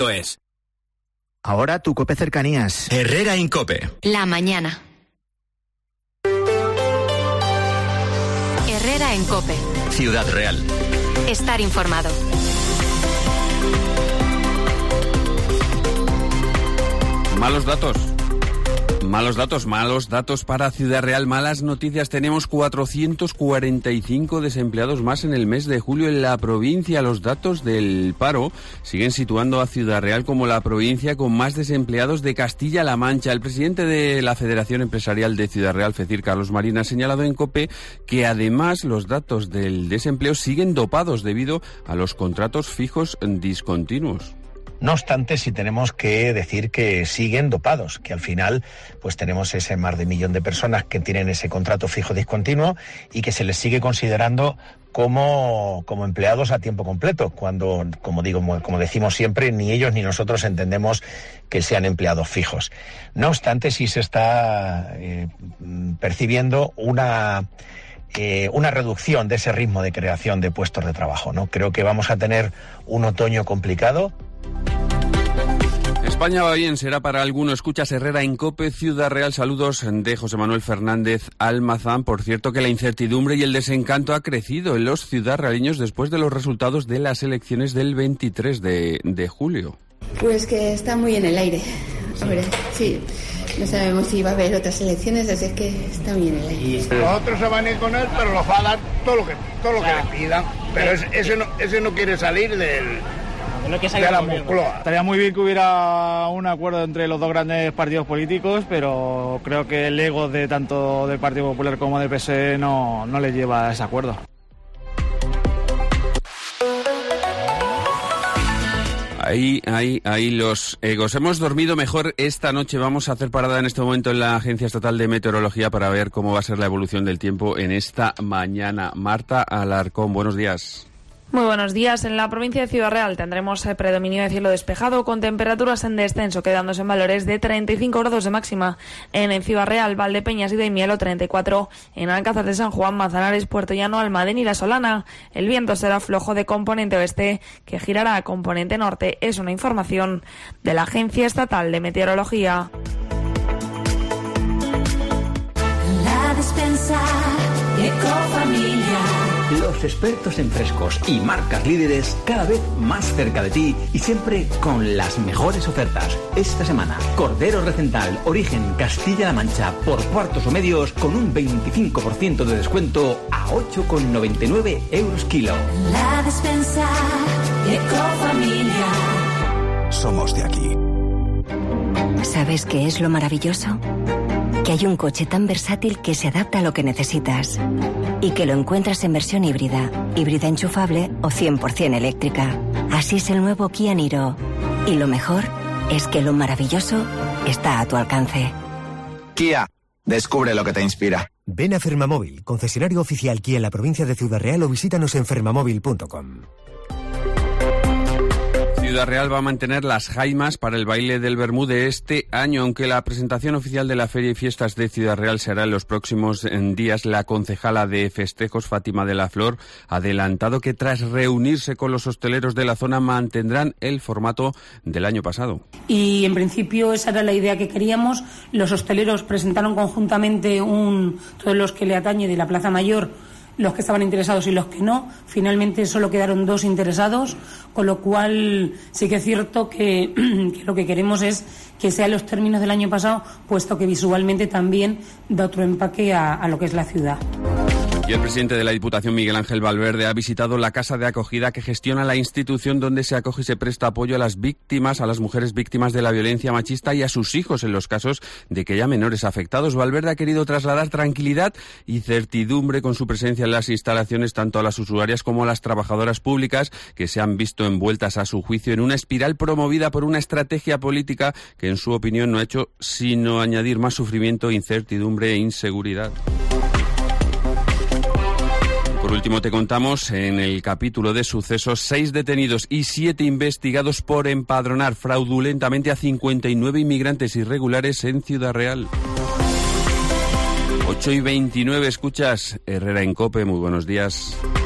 Es. Ahora tu COPE Cercanías. Herrera Incope. La mañana. Herrera en COPE. Ciudad Real. Estar informado. Malos datos para Ciudad Real, malas noticias. Tenemos 445 desempleados más en el mes de julio en la provincia. Los datos del paro siguen situando a Ciudad Real como la provincia con más desempleados de Castilla-La Mancha. El presidente de la Federación Empresarial de Ciudad Real, FECIR, Carlos Marín, ha señalado en COPE que además los datos del desempleo siguen dopados debido a los contratos fijos discontinuos. No obstante, sí tenemos que decir que siguen dopados, que al final pues tenemos ese más de 1 millón de personas que tienen ese contrato fijo discontinuo y que se les sigue considerando como empleados a tiempo completo, cuando, como decimos siempre, ni ellos ni nosotros entendemos que sean empleados fijos. No obstante, sí se está percibiendo una reducción de ese ritmo de creación de puestos de trabajo, ¿no? Creo que vamos a tener un otoño complicado. España va bien, será para alguno. Escuchas Herrera en COPE, Ciudad Real. Saludos de José Manuel Fernández Almazán. Por cierto, que la incertidumbre y el desencanto ha crecido en los ciudadrealeños después de los resultados de las elecciones del 23 de julio. Pues que está muy en el aire. Hombre, sí. No sabemos si va a haber otras elecciones, así es que está muy en el aire. Los otros se van a ir con él, pero los va a dar todo lo que le pidan. Pero ese no quiere salir de la Moncloa. Estaría muy bien que hubiera un acuerdo entre los dos grandes partidos políticos, pero creo que el ego de tanto del Partido Popular como del PSOE no les lleva a ese acuerdo. Ahí los egos. Hemos dormido mejor esta noche. Vamos a hacer parada en este momento en la Agencia Estatal de Meteorología para ver cómo va a ser la evolución del tiempo en esta mañana. Marta Alarcón, buenos días. Muy buenos días. En la provincia de Ciudad Real tendremos predominio de cielo despejado con temperaturas en descenso, quedándose en valores de 35 grados de máxima en Ciudad Real, Valdepeñas y Daimiel, 34 en Alcázar de San Juan, Manzanares, Puerto Llano, Almadén y La Solana. El viento será flojo de componente oeste que girará a componente norte. Es una información de la Agencia Estatal de Meteorología. La despensa Ecofamilia. Los expertos en frescos y marcas líderes cada vez más cerca de ti y siempre con las mejores ofertas. Esta semana, cordero recental, origen Castilla-La Mancha, por cuartos o medios con un 25% de descuento a 8,99 € kilo. La despensa Ecofamilia. Somos de aquí. ¿Sabes qué es lo maravilloso? Que hay un coche tan versátil que se adapta a lo que necesitas y que lo encuentras en versión híbrida enchufable o 100% eléctrica. Así es el nuevo Kia Niro. Y lo mejor es que lo maravilloso está a tu alcance. Kia, descubre lo que te inspira. Ven a Fermamóvil, concesionario oficial Kia en la provincia de Ciudad Real, o visítanos en fermamóvil.com. Ciudad Real va a mantener las jaimas para el baile del Bermú de este año, aunque la presentación oficial de la Feria y Fiestas de Ciudad Real se hará en los próximos días. La concejala de festejos, Fátima de la Flor, ha adelantado que tras reunirse con los hosteleros de la zona mantendrán el formato del año pasado. Y en principio esa era la idea que queríamos. Los hosteleros presentaron conjuntamente todos los que le atañe de la Plaza Mayor, los que estaban interesados y los que no. Finalmente solo quedaron 2 interesados, con lo cual sí que es cierto que lo que queremos es que sean los términos del año pasado, puesto que visualmente también da otro empaque a lo que es la ciudad. Y el presidente de la Diputación, Miguel Ángel Valverde, ha visitado la casa de acogida que gestiona la institución donde se acoge y se presta apoyo a las mujeres víctimas de la violencia machista y a sus hijos en los casos de que haya menores afectados. Valverde ha querido trasladar tranquilidad y certidumbre con su presencia en las instalaciones, tanto a las usuarias como a las trabajadoras públicas que se han visto envueltas, a su juicio, en una espiral promovida por una estrategia política que, en su opinión, no ha hecho sino añadir más sufrimiento, incertidumbre e inseguridad. Por último, te contamos en el capítulo de sucesos 6 detenidos y 7 investigados por empadronar fraudulentamente a 59 inmigrantes irregulares en Ciudad Real. 8:29, escuchas Herrera en COPE, muy buenos días.